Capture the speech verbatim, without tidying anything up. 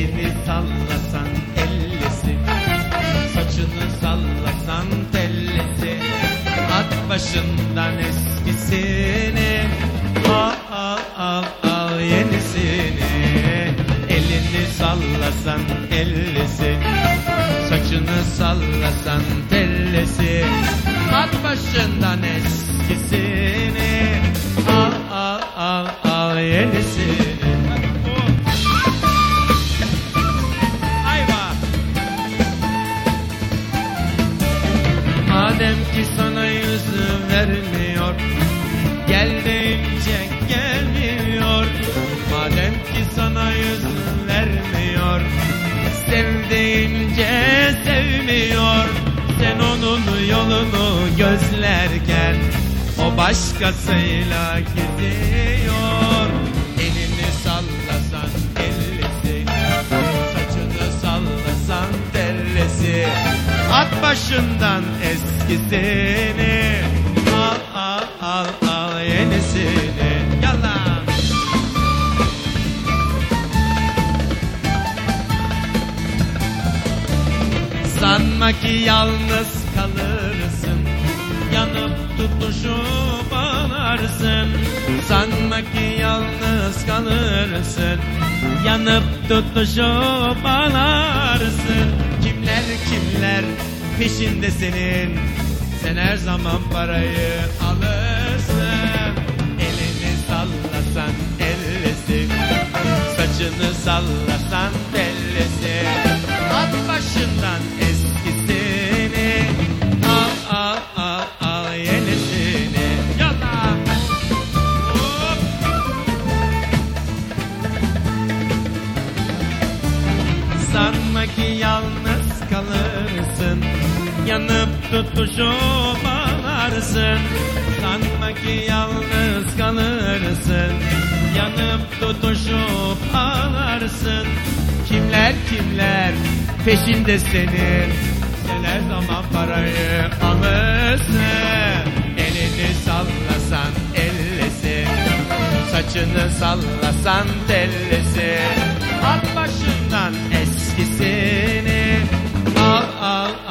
Elini sallasan ellisi, saçını sallasan tellisi, at başından eskisini, al al al al yenisini. Elini sallasan ellisi, saçını sallasan tellisi, at başından eskisini, al al al al yenisini. Madem ki sana yüz vermiyor, gel deyince gelmiyor. Madem ki sana yüz vermiyor, sev deyince sevmiyor. Sen onun yolunu gözlerken o başkasıyla gidiyor. Elini sallasan ellisi, saçını sallasan tellisi, at başından eskisini, al al al al yenisini. Yalan. Sanma ki yalnız kalırsın, yanıp tutuşup ağlarsın. Sanma ki yalnız kalırsın, yanıp tutuşup ağlarsın. Kimler kimler peşinde senin, sen her zaman parayı alırsın. Elini sallasan ellisi, saçını sallasan tellisi, at başından eskisini, al al al al yenisini. Yallah. Hop. Sanma ki yalnız kalırsın, yanıp tutuşup ağlarsın. Sanma ki yalnız kalırsın, yanıp tutuşup ağlarsın. Kimler kimler peşinde senin, sen her zaman parayı alırsın. Elini sallasan ellisi, saçını sallasan tellisi, at başından eskisini, al al